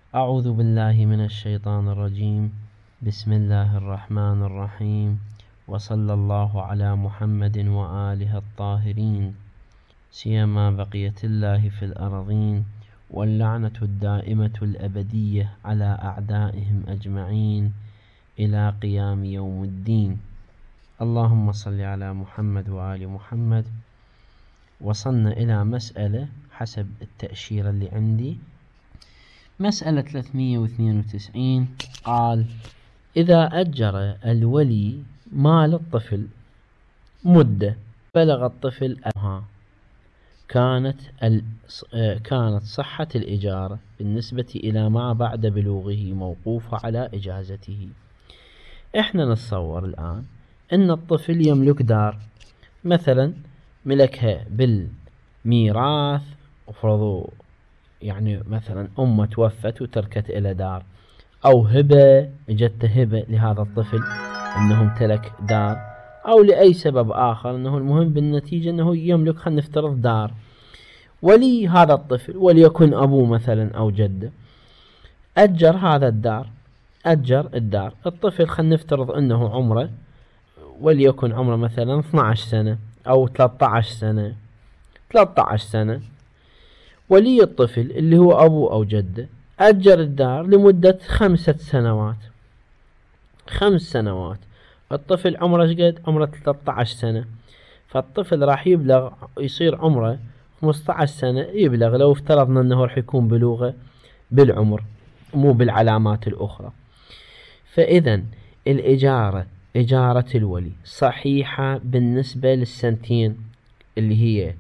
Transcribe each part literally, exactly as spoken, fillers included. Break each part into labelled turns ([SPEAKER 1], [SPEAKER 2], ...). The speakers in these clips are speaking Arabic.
[SPEAKER 1] أعوذ بالله من الشيطان الرجيم. بسم الله الرحمن الرحيم، وصلى الله على محمد وآله الطاهرين، سيما بقية الله في الأرضين، واللعنة الدائمة الأبدية على أعدائهم أجمعين إلى قيام يوم الدين. اللهم صل على محمد وآل محمد. وصلنا إلى مسألة حسب التأشيرة اللي عندي، مسألة ثلاثمئة واثنين وتسعين. قال: إذا أجر الولي مال الطفل مدة بلغ الطفل أنها كانت كانت صحة الإجارة بالنسبة إلى ما بعد بلوغه موقوفة على إجازته. إحنا نتصور الآن أن الطفل يملك دار، مثلا ملكها بالميراث، وفرضوا يعني مثلا أمه توفت وتركت إلى دار، أو هبة اجت هبة لهذا الطفل أنه امتلك دار، أو لأي سبب آخر، أنه المهم بالنتيجة أنه يملك، خلينا نفترض دار. ولي هذا الطفل وليكن أبوه مثلا أو جده أجر هذا الدار، أجر الدار. الطفل خلينا نفترض أنه عمره وليكن عمره مثلا اثنتي عشرة سنة أو ثلاثة عشر سنة ثلاثة عشر سنة. ولي الطفل اللي هو أبوه أو جده أجر الدار لمدة خمسة سنوات خمس سنوات. الطفل عمره قد عمره ثلاثة عشر سنة، فالطفل راح يبلغ يصير عمره خمسة عشر سنة، يبلغ لو افترضنا أنه راح يكون بلوغه بالعمر مو بالعلامات الأخرى. فإذا الإجارة إجارة الولي صحيحة بالنسبة للسنتين اللي هي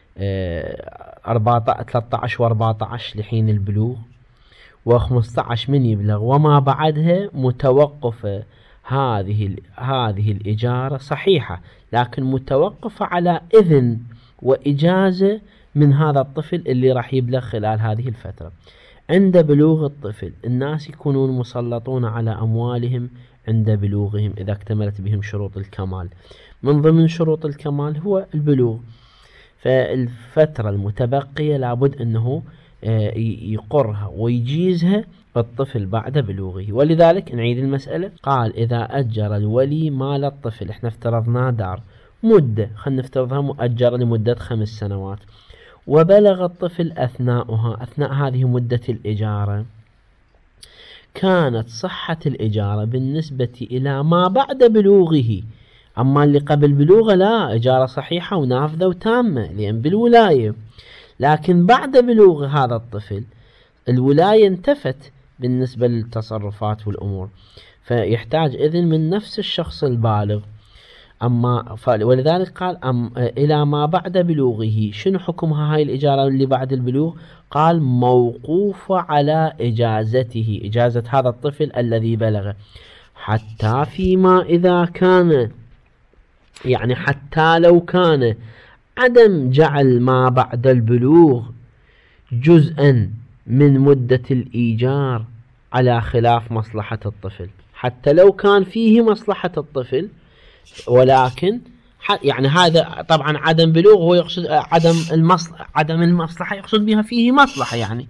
[SPEAKER 1] ثلاثة عشر وأربعة عشر لحين البلوغ، وخمسة عشر من يبلغ وما بعدها متوقفة. هذه هذه الإجارة صحيحة، لكن متوقفة على إذن وإجازة من هذا الطفل اللي راح يبلغ خلال هذه الفترة. عند بلوغ الطفل الناس يكونون مسلطون على أموالهم عند بلوغهم إذا اكتملت بهم شروط الكمال. من ضمن شروط الكمال هو البلوغ، فالفترة المتبقية لابد أنه يقرها ويجيزها الطفل بعد بلوغه. ولذلك نعيد المسألة. قال: إذا أجر الولي مال الطفل، احنا افترضنا دار مدة، خلينا نفترضها مؤجر لمدة خمس سنوات، وبلغ الطفل أثناءها أثناء هذه مدة الإجارة كانت صحة الإجارة بالنسبة إلى ما بعد بلوغه. أما اللي قبل بلوغه لا، إجارة صحيحة ونافذة وتامة لأن بالولاية. لكن بعد بلوغ هذا الطفل الولاية انتفت بالنسبة للتصرفات والأمور، فيحتاج إذن من نفس الشخص البالغ. أما ولذلك قال أم إلى ما بعد بلوغه. شنو حكمها هاي الإجارة اللي بعد البلوغ؟ قال: موقوفة على إجازته، إجازة هذا الطفل الذي بلغ، حتى فيما إذا كان يعني حتى لو كان عدم جعل ما بعد البلوغ جزءا من مدة الإيجار على خلاف مصلحة الطفل، حتى لو كان فيه مصلحة الطفل، ولكن يعني هذا طبعا عدم بلوغ هو يقصد عدم المصلحة، عدم المصلحة يقصد بها فيه مصلحة، يعني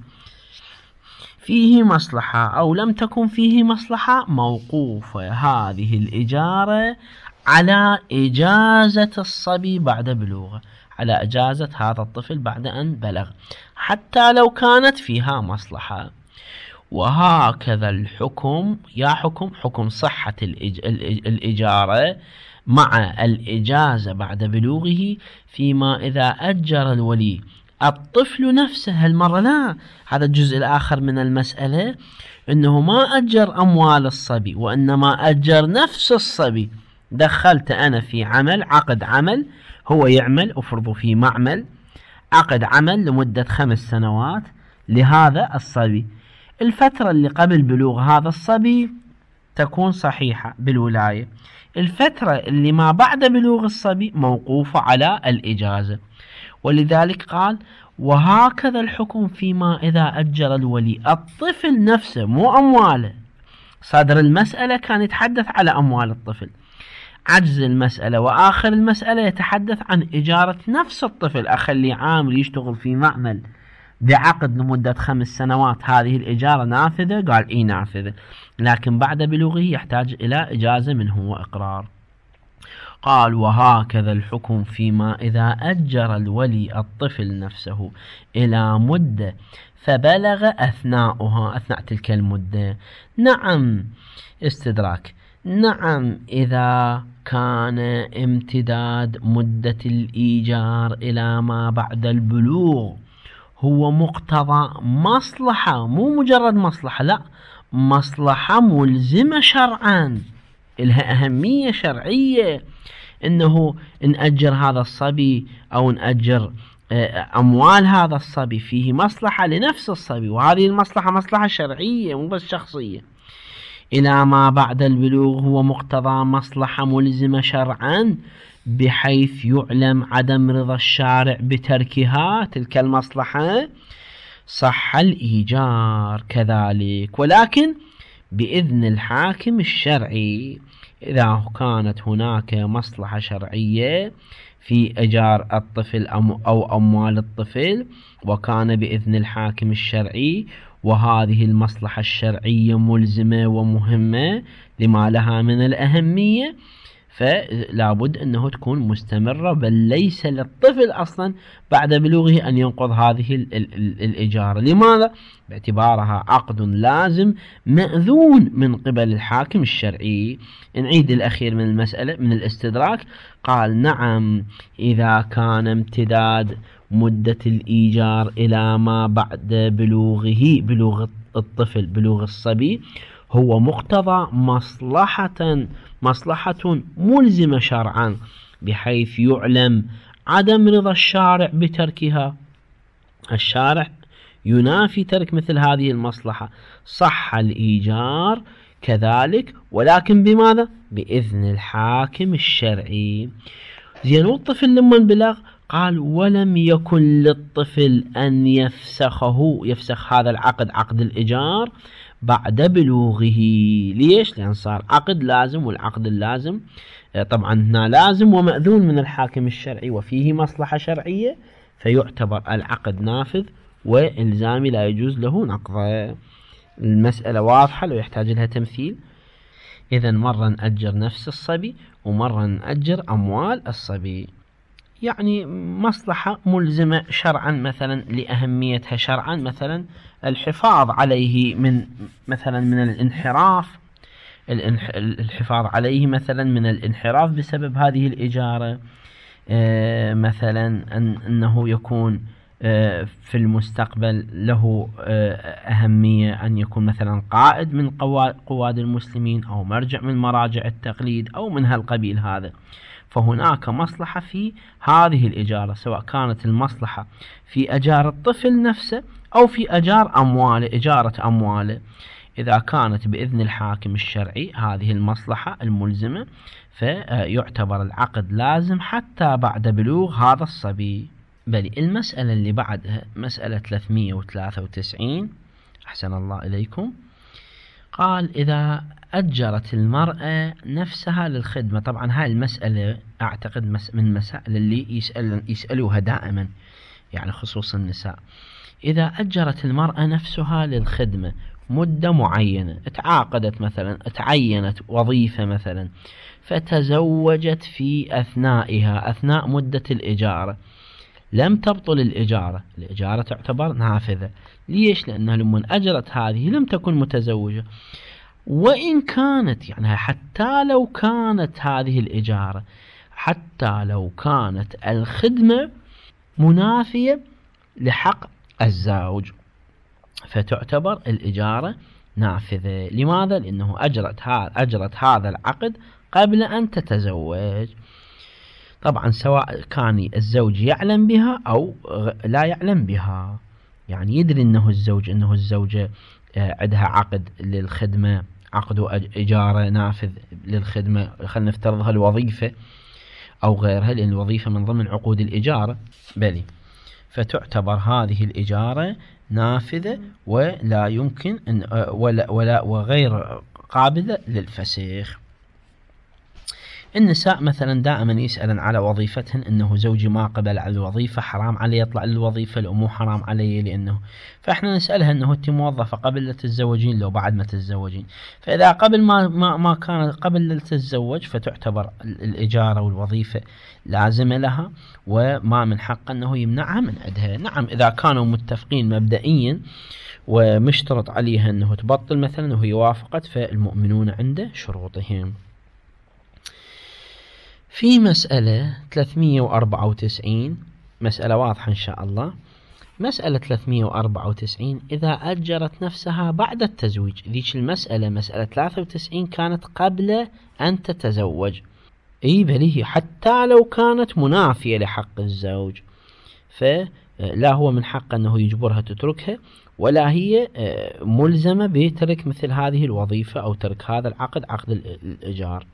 [SPEAKER 1] فيه مصلحة أو لم تكن فيه مصلحة، موقوفة هذه الإجارة على إجازة الصبي بعد بلوغه، على إجازة هذا الطفل بعد أن بلغ، حتى لو كانت فيها مصلحة. وهكذا الحكم، يا حكم حكم صحة الإج... الإجارة مع الإجازة بعد بلوغه فيما إذا أجر الولي الطفل نفسه. هالمرة لا، هذا الجزء الآخر من المسألة، أنه ما أجر أموال الصبي وإنما أجر نفس الصبي. دخلت أنا في عمل، عقد عمل، هو يعمل أفرض في معمل، عقد عمل لمدة خمس سنوات لهذا الصبي. الفترة اللي قبل بلوغ هذا الصبي تكون صحيحة بالولاية، الفترة اللي ما بعد بلوغ الصبي موقوفة على الإجازة. ولذلك قال: وهكذا الحكم فيما إذا أجر الولي الطفل نفسه مو أمواله. صدر المسألة كان يتحدث على أموال الطفل، عجز المسألة وآخر المسألة يتحدث عن إجارة نفس الطفل. أخلي عامل يشتغل في معمل بعقد لمدة خمس سنوات هذه الإجارة نافذة؟ قال إي نافذة، لكن بعد بلوغه يحتاج إلى إجازة منه وإقرار. قال وهكذا الحكم فيما إذا أجر الولي الطفل نفسه إلى مدة فبلغ أثناؤها أثناء تلك المدة. نعم استدراك، نعم إذا كان امتداد مدة الإيجار إلى ما بعد البلوغ هو مقتضى مصلحة، مو مجرد مصلحة، لا، مصلحة ملزمة شرعا، لها أهمية شرعية، إنه نأجر هذا الصبي أو نأجر أموال هذا الصبي فيه مصلحة لنفس الصبي، وهذه المصلحة مصلحة شرعية مو بس شخصية. إلى ما بعد البلوغ هو مقتضى مصلحة ملزمة شرعا بحيث يعلم عدم رضا الشارع بتركها تلك المصلحة، صح الإيجار كذلك، ولكن بإذن الحاكم الشرعي. إذا كانت هناك مصلحة شرعية في إيجار الطفل أو أموال الطفل وكان بإذن الحاكم الشرعي، وهذه المصلحة الشرعية ملزمة ومهمة لما لها من الأهمية، فلا بد أنه تكون مستمرة، بل ليس للطفل أصلا بعد بلوغه أن ينقض هذه ال ال ال الإجارة. لماذا؟ باعتبارها عقد لازم مأذون من قبل الحاكم الشرعي. نعيد الأخير من المسألة من الاستدراك. قال نعم إذا كان امتداد مدة الإيجار إلى ما بعد بلوغه، بلوغ الطفل، بلوغ الصبي، هو مقتضى مصلحة مصلحة ملزمة شرعا بحيث يعلم عدم رضا الشارع بتركها. الشارع ينافي ترك مثل هذه المصلحة، صح الإيجار كذلك، ولكن بماذا؟ بإذن الحاكم الشرعي. زين، والطفل لما بلغ قال ولم يكن للطفل أن يفسخه يفسخ هذا العقد، عقد الإيجار، بعد بلوغه. ليش؟ لأن صار عقد لازم، والعقد اللازم طبعا هنا لازم ومأذون من الحاكم الشرعي وفيه مصلحة شرعية، فيعتبر العقد نافذ والزامي لا يجوز له نقضه. المسألة واضحة لو يحتاج لها تمثيل. إذا مرة نأجر نفس الصبي ومرة نأجر أموال الصبي، يعني مصلحة ملزمة شرعا مثلا لأهميتها شرعا، مثلا الحفاظ عليه من مثلا من الانحراف، الحفاظ عليه مثلا من الانحراف بسبب هذه الإجارة، مثلا أن أنه يكون في المستقبل له أهمية أن يكون مثلا قائد من قواد المسلمين أو مرجع من مراجع التقليد أو من هالقبيل هذا. فهناك مصلحة في هذه الإجارة، سواء كانت المصلحة في أجار الطفل نفسه أو في أجار أمواله، إجارة أمواله. إذا كانت بإذن الحاكم الشرعي هذه المصلحة الملزمة فيعتبر العقد لازم حتى بعد بلوغ هذا الصبي. بل المسألة اللي بعدها مسألة ثلاثمئة وثلاثة وتسعين، أحسن الله إليكم. قال إذا أجرت المرأة نفسها للخدمة. طبعا هاي المسألة أعتقد من مسائل اللي يسأل يسألوها دائما، يعني خصوص النساء. إذا أجرت المرأة نفسها للخدمة مدة معينة، تعاقدت مثلا، تعينت وظيفة مثلا، فتزوجت في أثنائها أثناء مدة الإجارة، لم تبطل الإجارة، الإجارة تعتبر نافذة. ليش؟ لأنها لما أجرت هذه لم تكن متزوجة، وإن كانت يعني حتى لو كانت هذه الإجارة، حتى لو كانت الخدمة منافية لحق الزوج، فتعتبر الإجارة نافذة. لماذا؟ لأنه أجرت هذا أجرت هذا العقد قبل أن تتزوج. طبعا سواء كان الزوج يعلم بها أو لا يعلم بها، يعني يدري أنه الزوج أنه الزوجة عندها عقد للخدمة، عقد إجارة نافذ للخدمة، خلينا نفترضها الوظيفة أو غيرها، لأن الوظيفة من ضمن عقود الإجارة. بلي، فتعتبر هذه الإجارة نافذة ولا يمكن أن ولا ولا وغير قابلة للفسخ. النساء مثلا دائما يسألن على وظيفتهن، انه زوجي ما قبل على الوظيفة، حرام علي يطلع للوظيفة لو مو حرام علي، لانه فاحنا نسألها انه انت موظفة قبل لا تتزوجين لو بعد ما تتزوجين. فاذا قبل ما ما, ما كان قبل لا تتزوج فتعتبر الاجارة والوظيفة لازمة لها، وما من حق انه يمنعها من عندها. نعم اذا كانوا متفقين مبدئيا ومشترط عليها انه تبطل مثلا وهي وافقت، فالمؤمنون عند شروطهم. في مسألة ثلاثمئة وأربعة وتسعين، مسألة واضحة إن شاء الله. مسألة ثلاثمئة وأربعة وتسعين إذا أجرت نفسها بعد التزويج. ذيك المسألة مسألة ثلاثة وتسعين كانت قبل أن تتزوج، إي بل هي حتى لو كانت منافية لحق الزوج فلا هو من حق أنه يجبرها تتركها، ولا هي ملزمة بترك مثل هذه الوظيفة أو ترك هذا العقد، عقد الإيجار.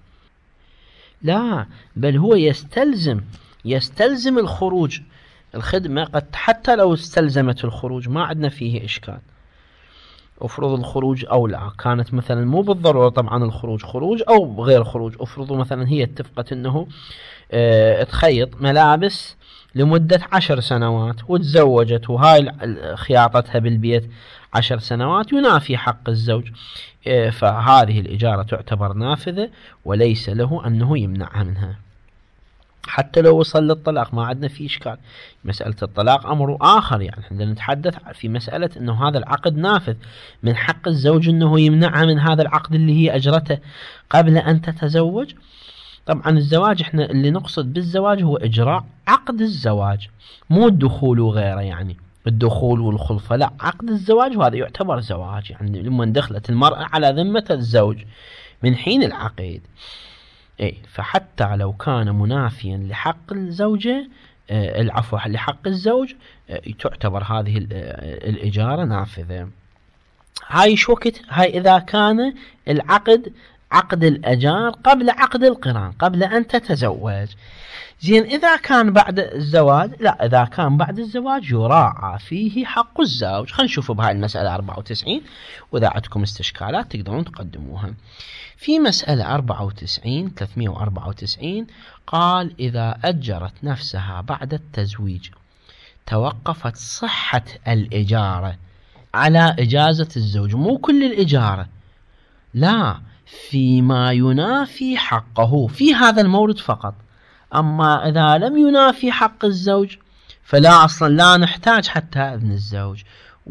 [SPEAKER 1] لا، بل هو يستلزم يستلزم الخروج. الخدمة قد حتى لو استلزمت الخروج ما عندنا فيه إشكال. أفرض الخروج أو لا كانت مثلا مو بالضرورة طبعا الخروج خروج أو غير خروج. أفرض مثلا هي اتفقت أنه اه تخيط ملابس لمدة عشر سنوات وتزوجت، وهاي خياطتها بالبيت عشر سنوات ينافي حق الزوج، فهذه الإجارة تعتبر نافذة وليس له أنه يمنعها منها. حتى لو وصل للطلاق ما عندنا فيه إشكال. مسألة الطلاق أمر آخر، يعني احنا نتحدث في مسألة أنه هذا العقد نافذ، من حق الزوج أنه يمنعها من هذا العقد اللي هي أجرته قبل أن تتزوج. طبعا الزواج احنا اللي نقصد بالزواج هو إجراء عقد الزواج، مو الدخول وغيره، يعني الدخول والخلفة لا، عقد الزواج، وهذا يعتبر زواج. يعني لما دخلت المرأة على ذمة الزوج من حين العقد. اي فحتى لو كان منافيا لحق الزوجة اه العفو لحق الزوج اه تعتبر هذه الإجارة نافذة. هاي شو وقت؟ هاي إذا كان العقد عقد الأجار قبل عقد القران، قبل أن تتزوج. زين إذا كان بعد الزواج لا، إذا كان بعد الزواج يراعى فيه حق الزوج. خلينا نشوف بهاي المسألة أربعة وتسعين، وإذا عندكم استشكالات تقدرون تقدموها. في مسألة أربعة وتسعين ثلاثمئة وأربعة وتسعين قال إذا أجرت نفسها بعد التزويج توقفت صحة الإجارة على إجازة الزوج. مو كل الإجارة، لا، فيما ينافي حقه في هذا المورد فقط. أما إذا لم ينافي حق الزوج فلا، أصلا لا نحتاج حتى إذن الزوج.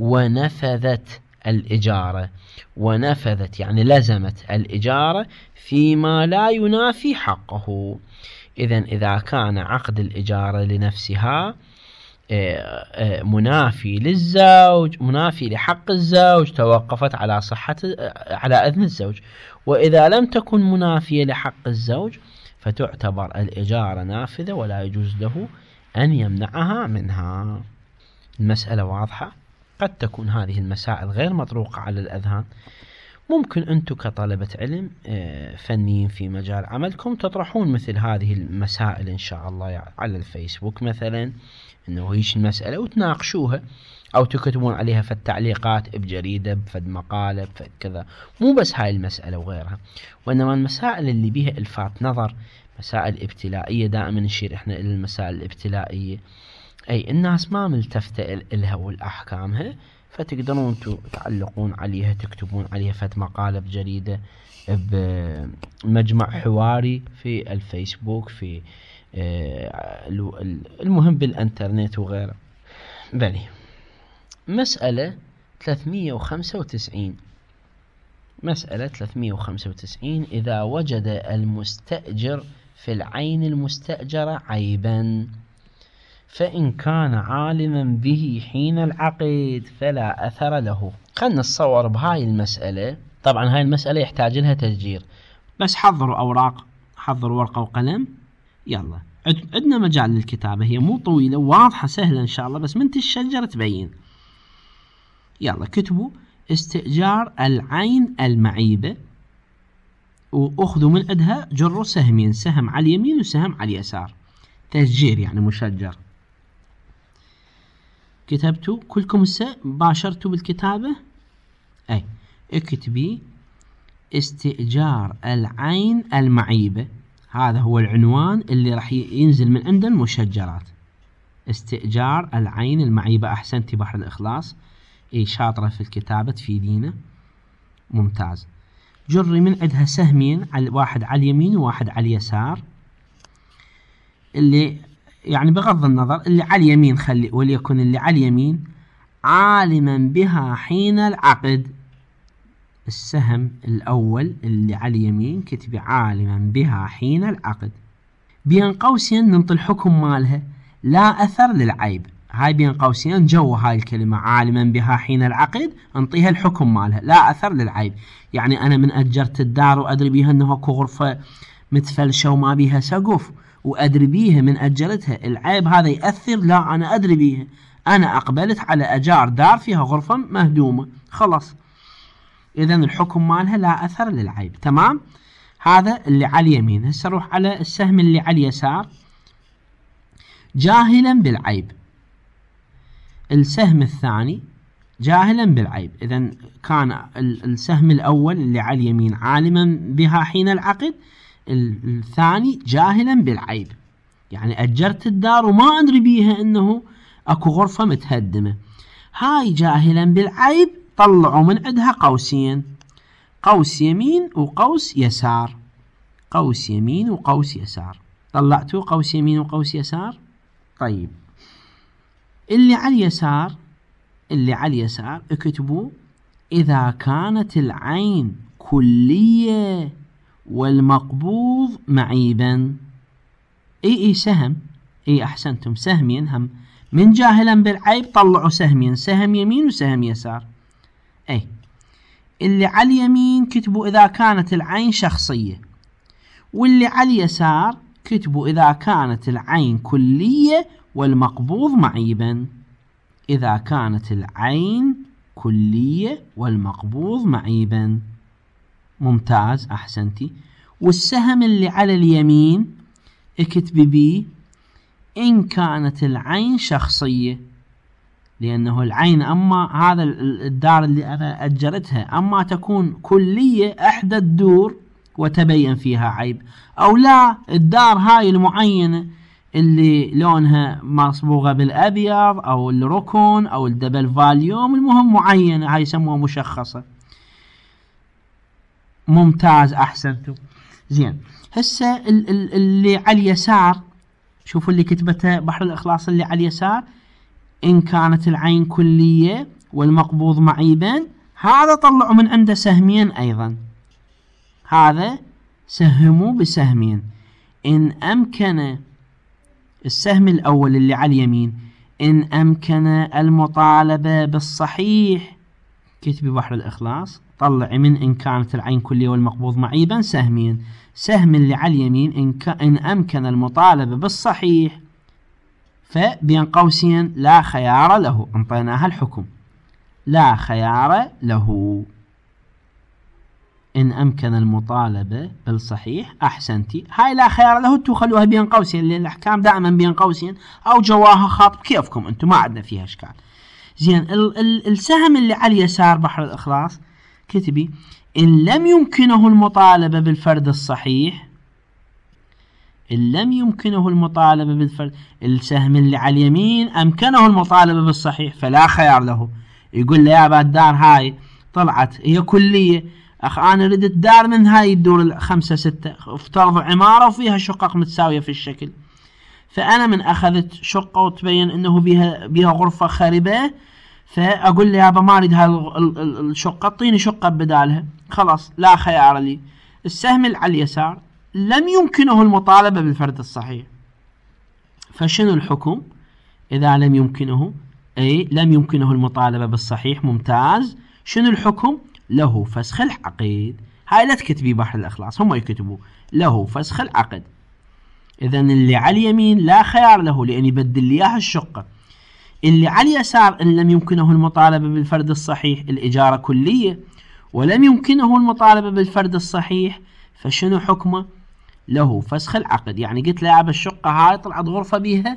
[SPEAKER 1] ونفذت الإجارة، ونفذت يعني لزمت الإجارة فيما لا ينافي حقه. إذن إذا كان عقد الإجارة لنفسها منافي للزوج، منافي لحق الزوج، توقفت على صحة على إذن الزوج. وإذا لم تكن منافية لحق الزوج فتعتبر الإجارة نافذة ولا يجوز له أن يمنعها منها. المسألة واضحة. قد تكون هذه المسائل غير مطروقة على الأذهان. ممكن أنتم كطلبة علم فنيين في مجال عملكم تطرحون مثل هذه المسائل إن شاء الله على الفيسبوك مثلا، إنه هيش المسألة وتناقشوها، أو تكتبون عليها في التعليقات بجريدة بفد مقالة بفد كذا. مو بس هاي المسألة وغيرها، وإنما المسائل اللي بيها إلفات نظر، مسائل ابتلائية. دائما نشير إحنا إلى المسائل الابتلائية، أي الناس ما ملتفتة إلها والأحكامها، فتقدرون تعلقون عليها، تكتبون عليها فد مقالة بجريدة، بمجمع حواري في الفيسبوك، في المهم بالإنترنت وغيره. بلي مسألة ثلاثمئة وخمسة وتسعين. مسألة ثلاثمئة وخمسة وتسعين إذا وجد المستأجر في العين المستأجرة عيبا فإن كان عالما به حين العقد فلا أثر له. خلنا نتصور بهاي المسألة. طبعا هاي المسألة يحتاج لها تسجيل، بس حضروا أوراق، حضروا ورقة وقلم. يلا عندنا مجال للكتابة، هي مو طويلة واضحة سهلة إن شاء الله، بس من تشجر تبين. يلا كتبوا استئجار العين المعيبة، وأخذوا من عندها جروا سهمين، سهم على اليمين وسهم على اليسار، تسجير يعني مشجر. كتبتوا كلكم هسه باشرتوا بالكتابة. أي اكتبي استئجار العين المعيبة، هذا هو العنوان اللي راح ينزل من عند المشجرات. استئجار العين المعيبة. أحسنتي بحر الإخلاص، إي شاطرة في الكتابة تفيدينا، ممتاز. جري من عندها سهمين، واحد على اليمين وواحد على اليسار. اللي يعني بغض النظر اللي على اليمين خلي، وليكن اللي على اليمين عالما بها حين العقد. السهم الأول اللي على اليمين كتبي عالما بها حين العقد. بين قوسين ننطي الحكم مالها لا أثر للعيب. هاي بين قوسين جو هاي الكلمة عالما بها حين العقد، انطيها الحكم مالها لا أثر للعيب. يعني أنا من أجرت الدار وأدري بيها أنه اكو غرفة متفلشة وما بيها سقف، وأدري بيها من أجرتها، العيب هذا يأثر؟ لا، أنا أدري بيها، أنا أقبلت على أجار دار فيها غرفة مهدومة، خلاص. إذن الحكم مالها لا أثر للعيب. تمام، هذا اللي على اليمين. هسه نروح على السهم اللي على اليسار. جاهلا بالعيب. السهم الثاني جاهلا بالعيب. إذن كان السهم الأول اللي على اليمين عالما بها حين العقد، الثاني جاهلا بالعيب، يعني أجرت الدار وما أدري بيها أنه أكو غرفة متهدمة. هاي جاهلا بالعيب طلعوا من عندها قوسين، قوس يمين وقوس يسار. قوس يمين وقوس يسار. طلعتوا قوس يمين وقوس يسار. طيب اللي على اليسار، اللي على اليسار اكتبوا إذا كانت العين كلية والمقبوض معيبا. اي اي سهم، اي احسنتم، سهمين هم من جاهلا بالعيب طلعوا سهمين، سهم يمين وسهم يسار. اي اللي على اليمين كتبوا إذا كانت العين شخصية، واللي على اليسار كتبوا إذا كانت العين كلية والمقبوض معيبا. إذا كانت العين كلية والمقبوض معيبا. ممتاز، أحسنتي. والسهم اللي على اليمين اكتبي بيه إن كانت العين شخصية، لأنه العين أما هذا الدار اللي أنا أجرتها أما تكون كلية إحدى الدور وتبين فيها عيب، أو لا الدار هاي المعينة اللي لونها مصبوغة بالأبيض أو الركن أو الدبل فاليوم، المهم معينة، هاي يسموها مشخصة. ممتاز، أحسنتم. زين، هسه اللي على اليسار شوفوا اللي كتبته بحر الإخلاص اللي على اليسار إن كانت العين كلية والمقبوض معيبا. هذا طلعوا من عنده سهمين أيضا، هذا سهموا بسهمين. إن أمكن السهم الأول اللي على اليمين إن أمكن المطالبة بالصحيح، كتبي بحر الإخلاص طلعي من إن كانت العين كلية والمقبوض معيبا سهمين. سهم اللي على اليمين إن, ك... إن أمكن المطالبة بالصحيح، فبين قوسين لا خيار له، انطيناها الحكم لا خيار له. إن أمكن المطالبة بالصحيح. أحسنتي، هاي لا خيار له انتو خلوها بين قوسين، لأن الأحكام دائما بين قوسين، أو جواها خط كيفكم انتو، ما عندنا فيها إشكال. زين، ال ال السهم اللي على اليسار بحر الإخلاص كتبي إن لم يمكنه المطالبة بالفرد الصحيح. إن لم يمكنه المطالبة بالفرد، السهم اللي على اليمين أمكنه المطالبة بالصحيح فلا خيار له. يقول له يا با الدار هاي طلعت هي كلية، أخ أنا ردت دار من هاي الدور الخمسة ستة، افترض عمارة وفيها شقق متساوية في الشكل، فأنا من أخذت شقة وتبين أنه بيها, بيها غرفة خاربة، فأقول لي يابا ما أريد هاي الشقة، اعطيني شقة بدالها، خلاص لا خيار لي. السهم اللي على اليسار لم يمكنه المطالبة بالفرد الصحيح، فشنو الحكم إذا لم يمكنه؟ أي لم يمكنه المطالبة بالصحيح. ممتاز، شنو الحكم؟ له فسخ العقد. هاي لا تكتبي بحر الإخلاص، هم يكتبوا له فسخ العقد. إذن اللي على اليمين لا خيار له لأن يبدل لي إياها الشقة. اللي على اليسار إن لم يمكنه المطالبة بالفرد الصحيح، الإجارة كلية ولم يمكنه المطالبة بالفرد الصحيح، فشنو حكمه؟ له فسخ العقد. يعني قلت له يا الشقة هاي طلعت غرفة بيها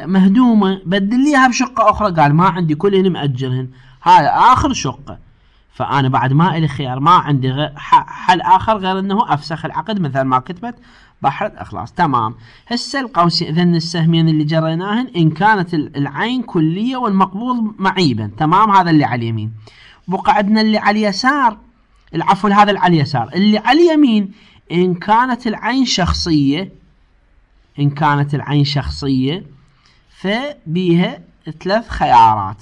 [SPEAKER 1] مهدومة، بدل ليها بشقة أخرى، قال ما عندي كلهن مأجرهن، هاي آخر شقة، فأنا بعد ما إلي خيار، ما عندي غير حل آخر غير أنه أفسخ العقد مثل ما كتبت بحر الإخلاص. تمام. هسه القوسين إذن السهمين اللي جريناهن إن كانت العين كلية والمقبوض معيبا. تمام. هذا اللي على اليمين. بقى عندنا اللي على اليسار، العفو هذا اللي على اليسار. اللي على اليمين إن كانت العين شخصية، إن كانت العين شخصية فبيها ثلاث خيارات.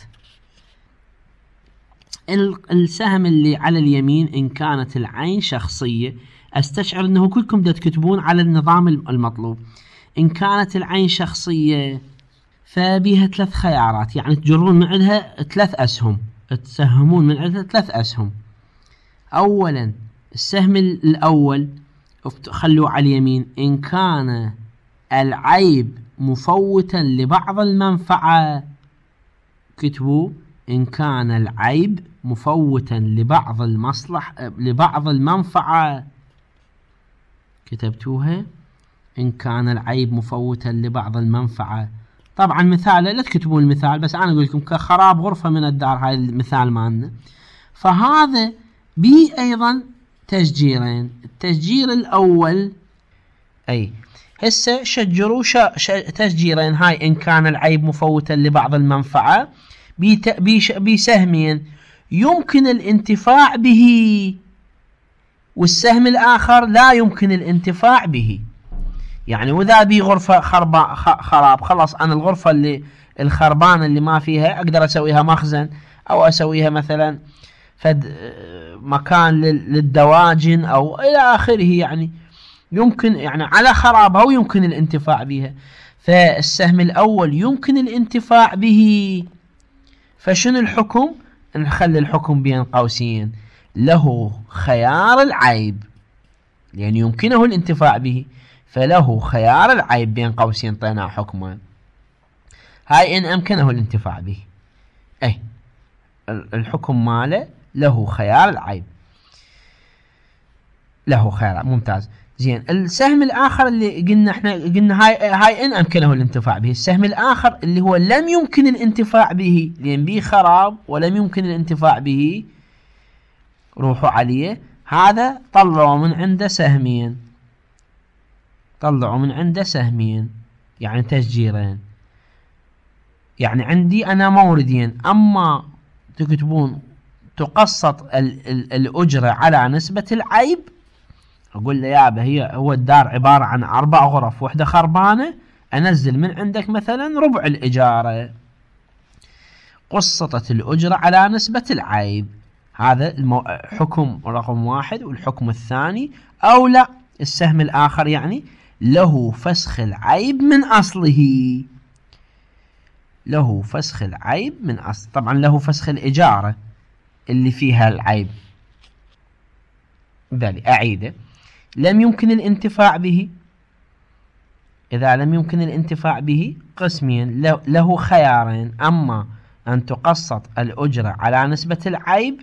[SPEAKER 1] السهم اللي على اليمين إن كانت العين شخصية، استشعر انه كلكم دا تكتبون على النظام المطلوب. ان كانت العين شخصية فبيها ثلاث خيارات، يعني تجرون من عندها ثلاث اسهم، تسهمون من عندها ثلاث اسهم. اولا السهم الاول خلوه على اليمين، ان كان العيب مفوتا لبعض المنفعة، كتبوا ان كان العيب مفوتا لبعض المصلحة لبعض المنفعة، كتبتوها. إن كان العيب مفوتا لبعض المنفعة. طبعا مثال لا تكتبون المثال، بس أنا أقول لكم كخراب غرفة من الدار، هاي المثال مالنا. فهذا بي أيضا تسجيرين. التسجير الأول أي هسه شجروا تسجيرين. هاي إن كان العيب مفوتا لبعض المنفعة بسهمين يمكن الانتفاع به، والسهم الآخر لا يمكن الانتفاع به. يعني وإذا بي غرفة خراب، خلاص أنا الغرفة اللي الخربانة اللي ما فيها أقدر أسويها مخزن، أو أسويها مثلا فد مكان للدواجن أو إلى آخره، يعني يمكن يعني على خرابها ويمكن الانتفاع بها. فالسهم الأول يمكن الانتفاع به. فشنو الحكم؟ نخلي الحكم بين قوسين له خيار العيب، يعني يمكنه الانتفاع به، فله خيار العيب بين قوسين طينا حكما. هاي إن أمكنه الانتفاع به، أي الحكم ماله له خيار العيب، له خيار. ممتاز. زين. السهم الآخر اللي قلنا احنا قلنا هاي هاي إن أمكنه الانتفاع به. السهم الآخر اللي هو لم يمكن الانتفاع به، لأن به خراب ولم يمكن الانتفاع به، روحوا عليه. هذا طلعوا من عنده سهمين، طلعوا من عنده سهمين يعني تسجيرين. يعني عندي أنا موردين، أما تكتبون تقسط ال ال الأجرة على نسبة العيب، أقول له يابا هي هو الدار عبارة عن أربع غرف وحدة خربانة، أنزل من عندك مثلا ربع الإجارة، قسطت الأجرة على نسبة العيب. هذا المو... حكم رقم واحد. والحكم الثاني أو لا السهم الآخر يعني له فسخ العيب من أصله، له فسخ العيب من أصل. طبعا له فسخ الإجارة اللي فيها العيب. بالي أعيده. لم يمكن الانتفاع به. إذا لم يمكن الانتفاع به قسمين، له خيارين، أما أن تقسط الأجرة على نسبة العيب،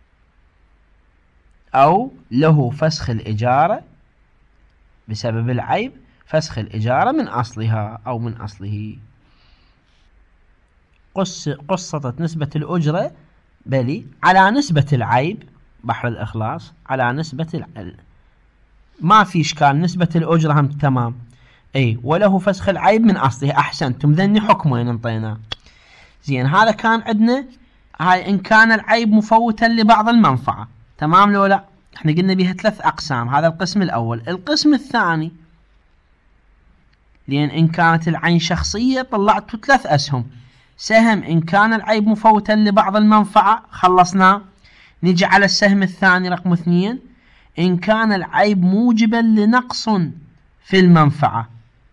[SPEAKER 1] أو له فسخ الإجارة بسبب العيب، فسخ الإجارة من أصلها أو من أصله. قص قسطت نسبة الأجرة بلي على نسبة العيب، بحر الإخلاص على نسبة العيب، ما في إشكال، نسبة الأجرة هم تمام. أي وله فسخ العيب من أصله. أحسنتم. ذني حكمين انطينا. زين. هذا كان عندنا هاي إن كان العيب مفوتا لبعض المنفعة. تمام لو لا؟ احنا قلنا بيها ثلاث أقسام. هذا القسم الأول. القسم الثاني لأن إن كانت العين شخصية طلعت ثلاث أسهم. سهم إن كان العيب مفوتا لبعض المنفعة، خلصنا. نجي على السهم الثاني رقم اثنين، إن كان العيب موجبا لنقص في المنفعة.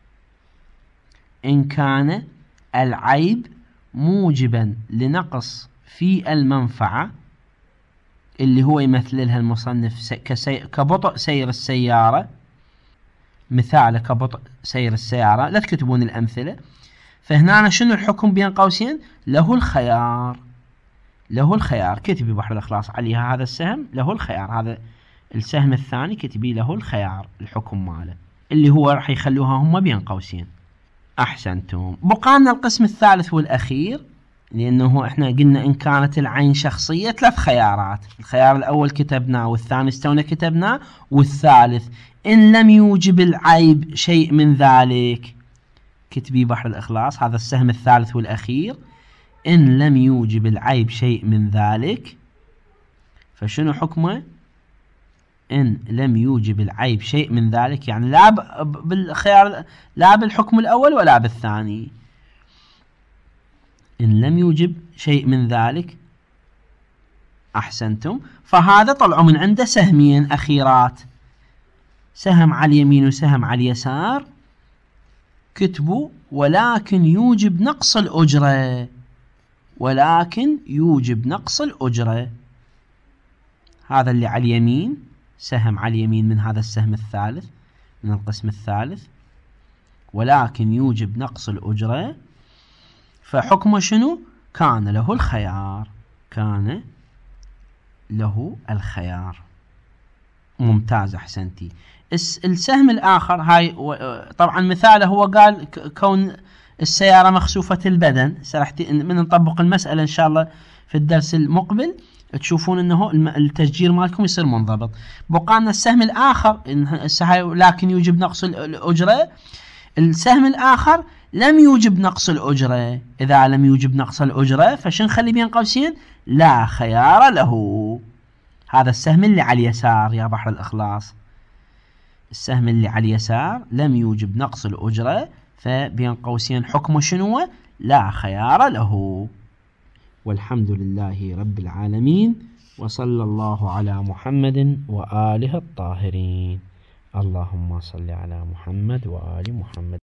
[SPEAKER 1] إن كان العيب موجبا لنقص في المنفعة، اللي هو يمثل لها المصنف كسي... كبطء سير السيارة، مثال كبطء سير السيارة. لا تكتبون الأمثلة. فهنا شنو الحكم بين قوسين؟ له الخيار، له الخيار. كتبي بحر الإخلاص عليها هذا السهم له الخيار. هذا السهم الثاني كتبي له الخيار، الحكم ماله اللي هو راح يخلوها هم بين قوسين. أحسنتم. بقى لنا القسم الثالث والأخير لأنه إحنا قلنا إن كانت العين شخصية ثلاث خيارات، الخيار الأول كتبناه، والثاني استونا كتبناه، والثالث إن لم يوجب العيب شيء من ذلك. كتبي بحر الإخلاص، هذا السهم الثالث والأخير. إن لم يوجب العيب شيء من ذلك، فشنو حكمه؟ إن لم يوجب العيب شيء من ذلك، يعني لا بالخيار، لا بالحكم الأول ولا بالثاني. إن لم يوجب شيء من ذلك، أحسنتم. فهذا طلعوا من عنده سهمين أخيرات، سهم على اليمين وسهم على اليسار. كتبوا ولكن يوجب نقص الأجرة، ولكن يوجب نقص الأجرة. هذا اللي على اليمين، سهم على اليمين من هذا السهم الثالث من القسم الثالث، ولكن يوجب نقص الأجرة. فحكمه شنو؟ كان له الخيار، كان له الخيار. ممتاز، أحسنتي. السهم الآخر، هاي طبعا مثاله هو قال كون السيارة مخسوفة البدن. سرحتي من نطبق المسألة إن شاء الله في الدرس المقبل تشوفون أنه التسجيل مالكم يصير منضبط. بقانا السهم الآخر لكن يوجب نقص الأجرة. السهم الآخر لم يوجب نقص الأجرة. إذا لم يوجب نقص الأجرة فشن خلي بين قوسين لا خيار له. هذا السهم اللي على اليسار يا بحر الإخلاص، السهم اللي على اليسار لم يوجب نقص الأجرة، فبين قوسين حكمه شنو؟ لا خيار له. والحمد لله رب العالمين، وصلى الله على محمد وآله الطاهرين. اللهم صل على محمد وآل محمد.